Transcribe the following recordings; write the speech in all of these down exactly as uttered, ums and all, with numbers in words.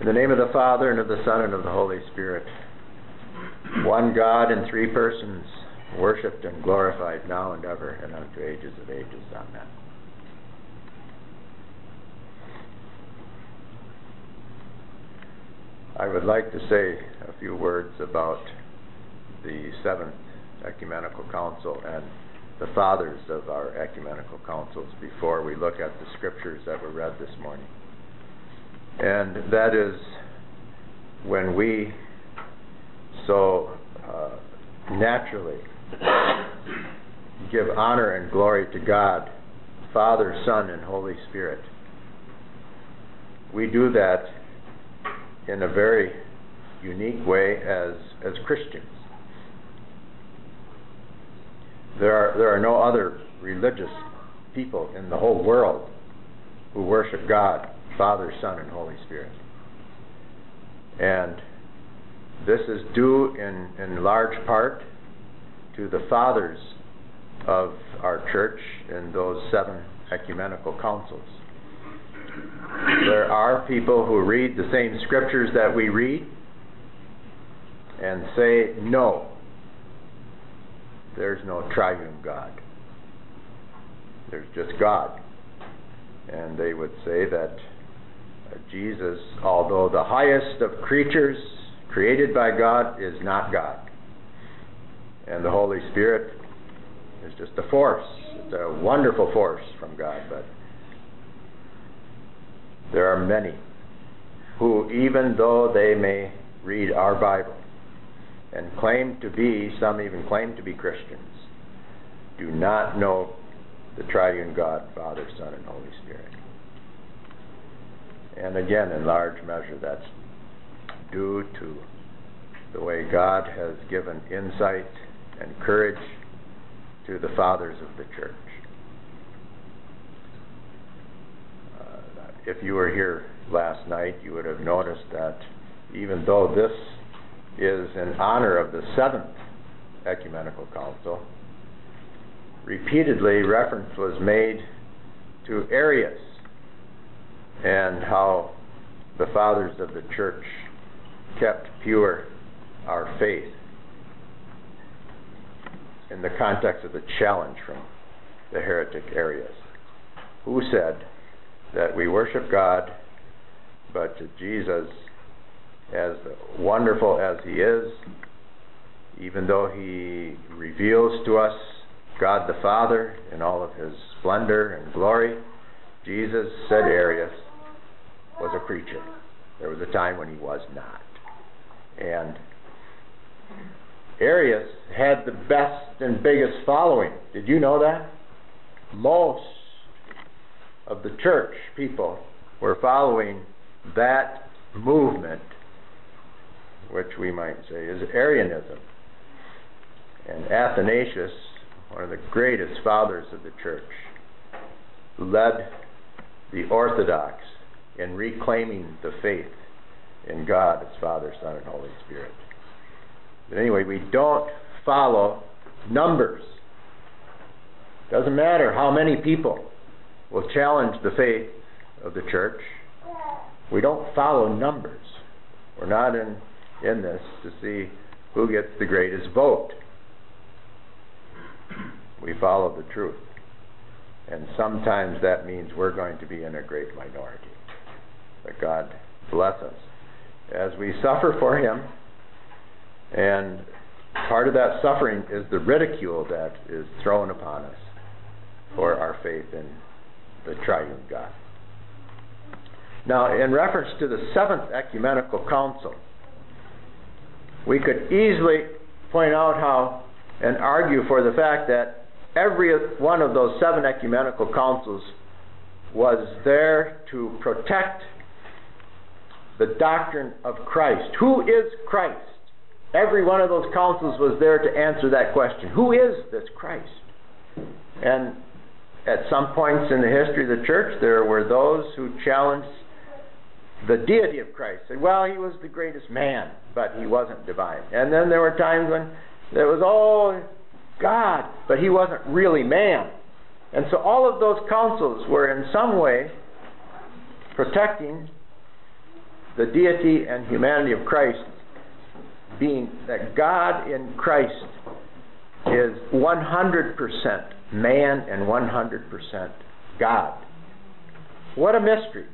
In the name of the Father, and of the Son, and of the Holy Spirit, one God in three persons, worshipped and glorified now and ever, and unto ages of ages. Amen. I would like to say a few words about the Seventh Ecumenical Council and the fathers of our ecumenical councils before we look at the scriptures that were read this morning. And that is when we so uh, naturally give honor and glory to God, Father, Son, and Holy Spirit. We do that in a very unique way as as Christians. There are there are no other religious people in the whole world who worship God, Father, Son, and Holy Spirit. And this is due in, in large part to the fathers of our church in those seven ecumenical councils. There are people who read the same scriptures that we read and say, no, there's no triune God. There's just God. And they would say that Jesus, although the highest of creatures created by God, is not God. And the Holy Spirit is just a force. It's a wonderful force from God. But there are many who, even though they may read our Bible and claim to be, some even claim to be Christians, do not know the triune God, Father, Son, and Holy Spirit. And again, in large measure, that's due to the way God has given insight and courage to the fathers of the church. Uh, if you were here last night, you would have noticed that even though this is in honor of the Seventh Ecumenical Council, repeatedly reference was made to Arius and how the fathers of the church kept pure our faith in the context of the challenge from the heretic Arius, who said that we worship God, but to Jesus, as wonderful as he is, even though he reveals to us God the Father in all of his splendor and glory, Jesus, said Arius, was a creature. There was a time when he was not. And Arius had the best and biggest following. Did you know that? Most of the church people were following that movement, which we might say is Arianism. And Athanasius, one of the greatest fathers of the church, led the Orthodox in reclaiming the faith in God as Father, Son, and Holy Spirit. But anyway, we don't follow numbers. Doesn't matter how many people will challenge the faith of the church. We don't follow numbers. We're not in, in this to see who gets the greatest vote. We follow the truth. And sometimes that means we're going to be in a great minority. But God bless us as we suffer for him. And part of that suffering is the ridicule that is thrown upon us for our faith in the triune God. Now, in reference to the Seventh Ecumenical Council, we could easily point out how and argue for the fact that every one of those seven ecumenical councils was there to protect the doctrine of Christ. Who is Christ? Every one of those councils was there to answer that question. Who is this Christ? And at some points in the history of the church, there were those who challenged the deity of Christ. Said, well, he was the greatest man, but he wasn't divine. And then there were times when there was, oh, God, but he wasn't really man. And so all of those councils were in some way protecting the deity and humanity of Christ being that God in Christ is one hundred percent man and one hundred percent God. What a mystery.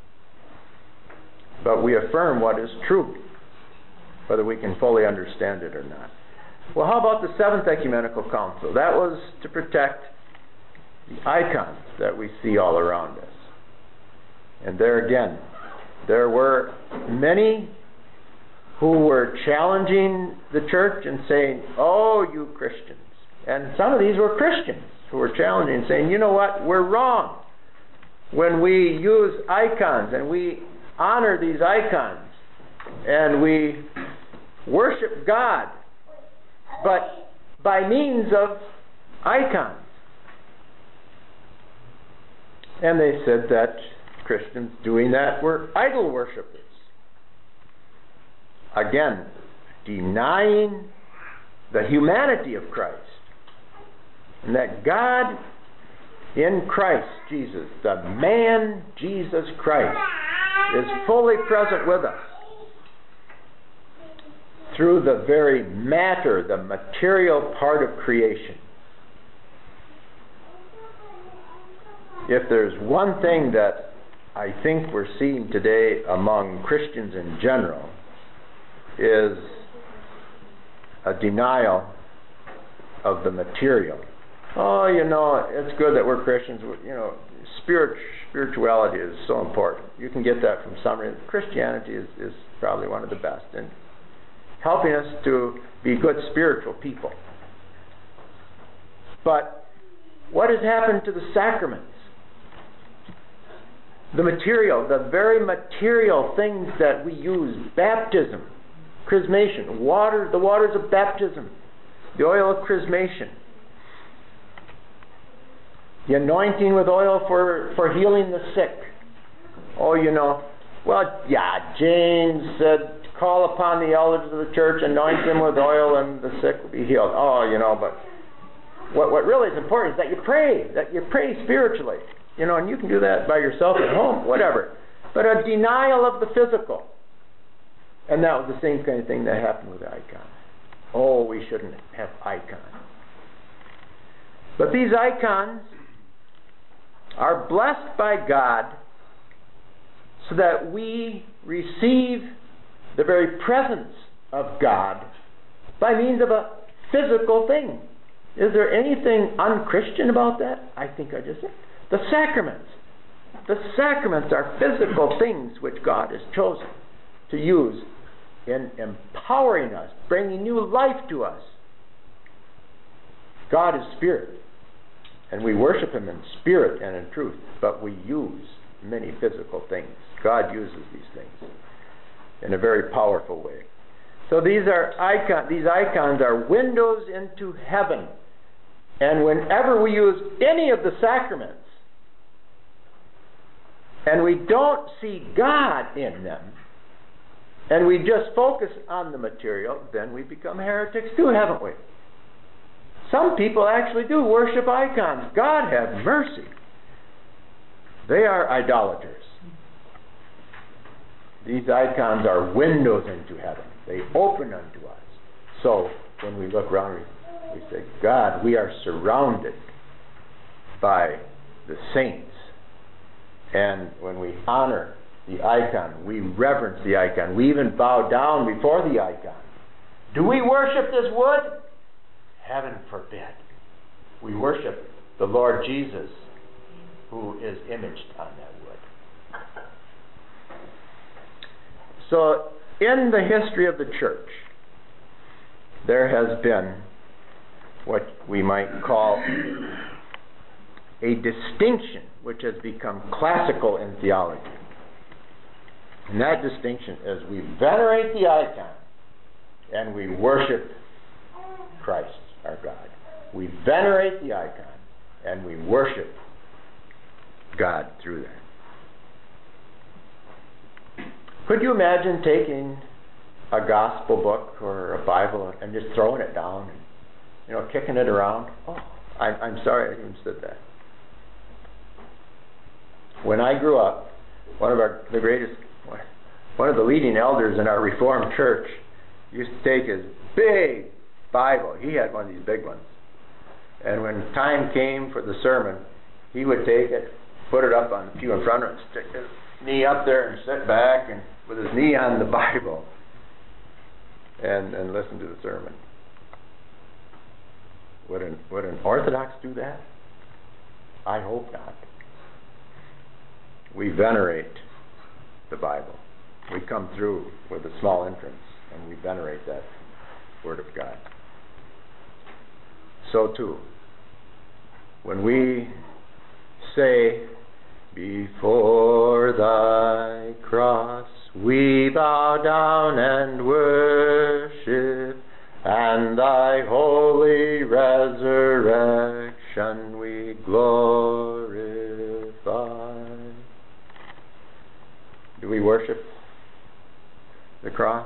But we affirm what is true, whether we can fully understand it or not. Well, how about the Seventh Ecumenical Council? That was to protect the icons that we see all around us. And there again, there were many who were challenging the church and saying, oh, you Christians. And some of these were Christians who were challenging and saying, you know what, we're wrong when we use icons and we honor these icons and we worship God, but by means of icons. And they said that Christians doing that were idol worshippers. Again, denying the humanity of Christ. And that God in Christ Jesus, the man Jesus Christ, is fully present with us through the very matter, the material part of creation. If there's one thing that I think we're seeing today among Christians in general, is a denial of the material. Oh, you know, it's good that we're Christians. You know, spirit, spirituality is so important. You can get that from somebody. Christianity is, is probably one of the best in helping us to be good spiritual people. But what has happened to the sacraments? The material, the very material things that we use, baptism, chrismation, water, the waters of baptism, the oil of chrismation, the anointing with oil for, for healing the sick. Oh, you know, well, yeah, James said, call upon the elders of the church, anoint them with oil, and the sick will be healed. Oh, you know, but what, what really is important is that you pray, that you pray spiritually. You know, and you can do that by yourself at home, whatever. But a denial of the physical. And that was the same kind of thing that happened with the icon. Oh, we shouldn't have icons. But these icons are blessed by God so that we receive the very presence of God by means of a physical thing. Is there anything unchristian about that? I think I just said. The sacraments. The sacraments are physical things which God has chosen to use in empowering us, bringing new life to us. God is spirit, and we worship Him in spirit and in truth, but we use many physical things. God uses these things in a very powerful way. So these are icon, these icons are windows into heaven. And whenever we use any of the sacraments, and we don't see God in them, and we just focus on the material, then we become heretics too, haven't we? Some people actually do worship icons. God have mercy. They are idolaters. These icons are windows into heaven. They open unto us. So when we look around, we say, God, we are surrounded by the saints. And when we honor the icon, we reverence the icon. We even bow down before the icon. Do we worship this wood? Heaven forbid. We worship the Lord Jesus, who is imaged on that wood. So, in the history of the church, there has been what we might call a distinction which has become classical in theology. And that distinction is we venerate the icon and we worship Christ, our God. We venerate the icon and we worship God through that. Could you imagine taking a gospel book or a Bible and just throwing it down and, you know, kicking it around? Oh, I, I'm sorry I even said that. When I grew up, one of our the greatest One of the leading elders in our Reformed church used to take his big Bible. He had one of these big ones. And when time came for the sermon, he would take it, put it up on the pew in front of him, stick his knee up there and sit back and with his knee on the Bible and, and listen to the sermon. Would an, would an Orthodox do that? I hope not. We venerate the Bible. We come through with a small entrance and we venerate that Word of God. So too, when we say, before thy cross we bow down and worship, and thy holy resurrection we glorify. Do we worship the cross?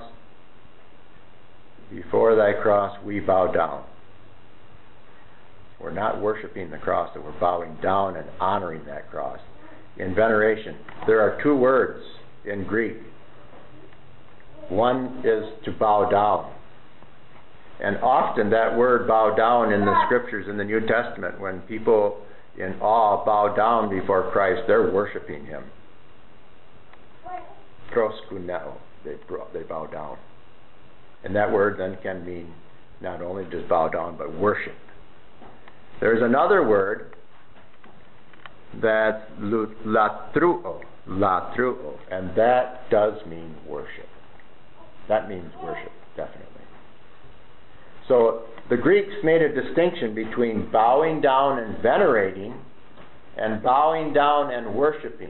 Before thy cross we bow down. We're not worshiping the cross, but we're bowing down and honoring that cross. In veneration, there are two words in Greek. One is to bow down. And often that word bow down in the scriptures in the New Testament, when people in awe bow down before Christ, they're worshiping Him. Proskuneo, they, they bow down. And that word then can mean not only just bow down, but worship. There's another word that's latruo, latruo, and that does mean worship. That means worship, definitely. So the Greeks made a distinction between bowing down and venerating and bowing down and worshiping.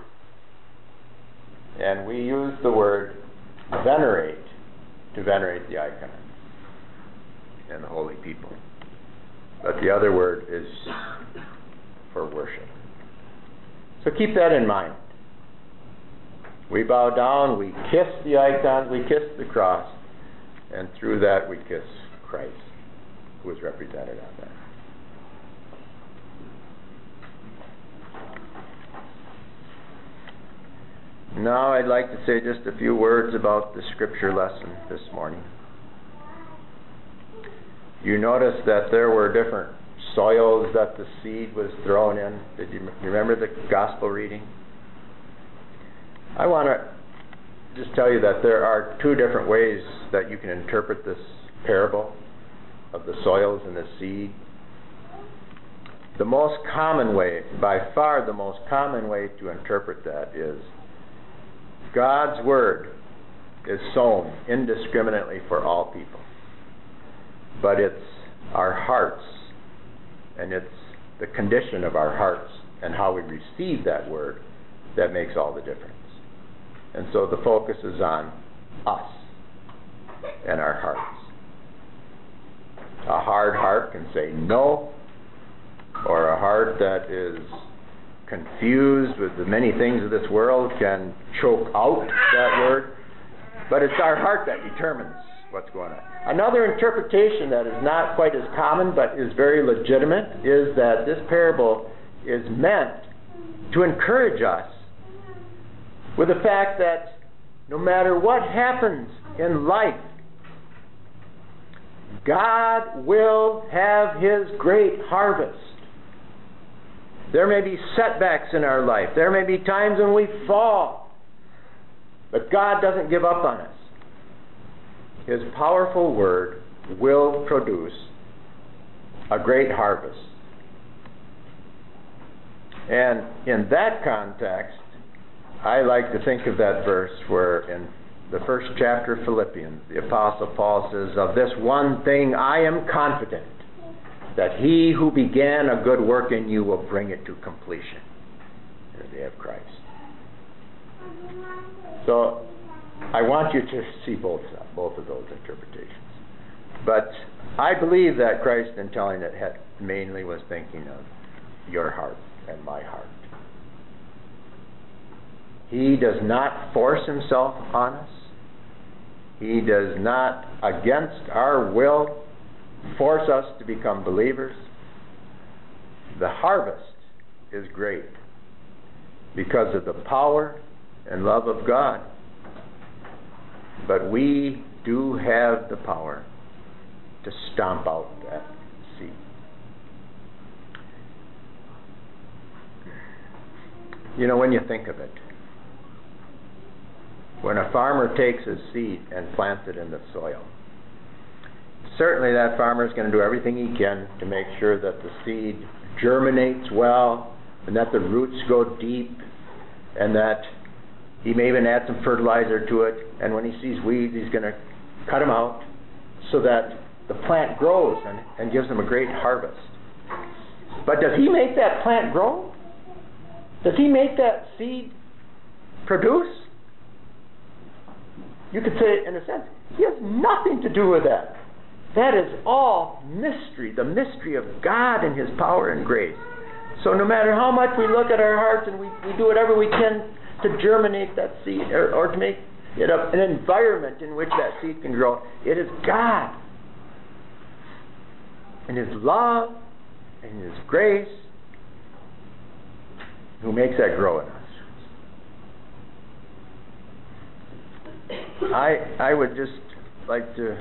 And we use the word venerate to venerate the icon and the holy people. But the other word is for worship. So keep that in mind. We bow down, we kiss the icons, we kiss the cross, and through that we kiss Christ, who is represented on that. Now I'd like to say just a few words about the scripture lesson this morning. You notice that there were different soils that the seed was thrown in. Did you remember the gospel reading? I want to just tell you that there are two different ways that you can interpret this parable of the soils and the seed. The most common way, by far the most common way to interpret that is God's Word is sown indiscriminately for all people. But it's our hearts, and it's the condition of our hearts and how we receive that Word that makes all the difference. And so the focus is on us and our hearts. A hard heart can say no, or a heart that is confused with the many things of this world can choke out that word. But it's our heart that determines what's going on. Another interpretation that is not quite as common but is very legitimate is that this parable is meant to encourage us with the fact that no matter what happens in life, God will have His great harvest. There may be setbacks in our life. There may be times when we fall. But God doesn't give up on us. His powerful Word will produce a great harvest. And in that context, I like to think of that verse where in the first chapter of Philippians, the Apostle Paul says, "Of this one thing I am confident, that He who began a good work in you will bring it to completion in the day of Christ." So I want you to see both, both of those interpretations. But I believe that Christ, in telling it, had, mainly was thinking of your heart and my heart. He does not force Himself on us. He does not, against our will, force us to become believers. The harvest is great because of the power and love of God But we do have the power to stomp out that seed. You know, when you think of it, when a farmer takes his seed and plants it in the soil, certainly that farmer is going to do everything he can to make sure that the seed germinates well and that the roots go deep and that he may even add some fertilizer to it, and when he sees weeds he's going to cut them out so that the plant grows and, and gives him a great harvest. But does he make that plant grow? Does he make that seed produce? You could say, in a sense, he has nothing to do with that. That is all mystery, the mystery of God and His power and grace. So no matter how much we look at our hearts and we, we do whatever we can to germinate that seed or, or to make it a, an environment in which that seed can grow, it is God and His love and His grace who makes that grow in us. I I would just like to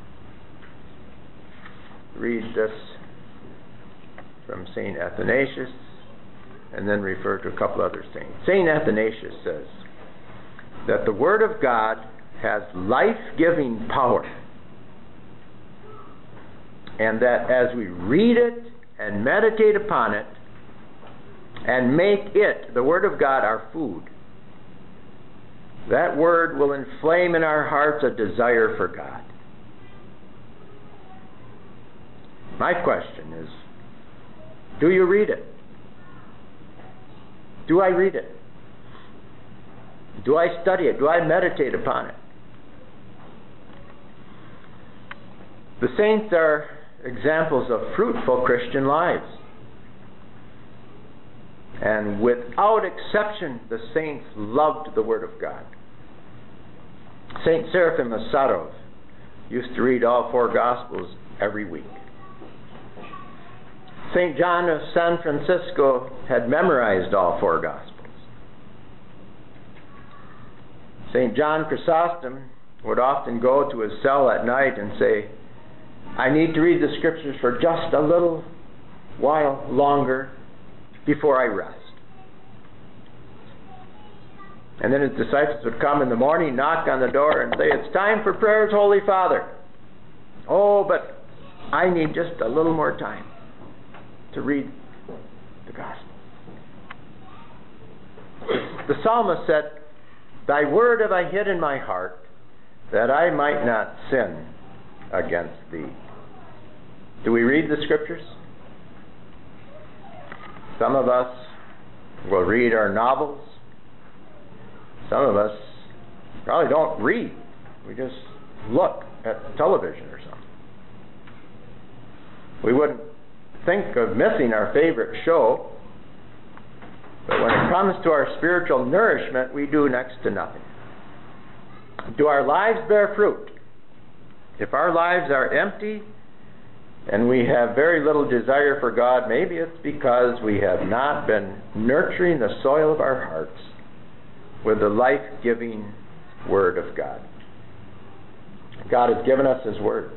read this from Saint Athanasius and then refer to a couple other saints. Saint Athanasius says that the Word of God has life-giving power, and that as we read it and meditate upon it and make it, the Word of God, our food, that Word will inflame in our hearts a desire for God. My question is, do you read it? Do I read it? Do I study it? Do I meditate upon it? The saints are examples of fruitful Christian lives. And without exception, the saints loved the Word of God. Saint Seraphim of Sarov used to read all four Gospels every week. Saint John of San Francisco had memorized all four Gospels. Saint John Chrysostom would often go to his cell at night and say, I need to read the Scriptures for just a little while longer before I rest. And then his disciples would come in the morning, knock on the door, and say, it's time for prayers, Holy Father. Oh, but I need just a little more time to read the Gospel. The psalmist said, Thy word have I hid in my heart, that I might not sin against Thee. Do we read the Scriptures? Some of us will read our novels. Some of us probably don't read. We just look at television or something. We wouldn't think of missing our favorite show, but when it comes to our spiritual nourishment, we do next to nothing. Do our lives bear fruit? If our lives are empty and we have very little desire for God, maybe it's because we have not been nurturing the soil of our hearts with the life-giving Word of God. God has given us His Word.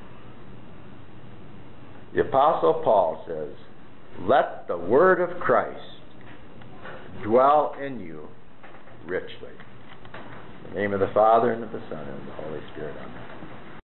The Apostle Paul says, let the Word of Christ dwell in you richly. In the name of the Father, and of the Son, and of the Holy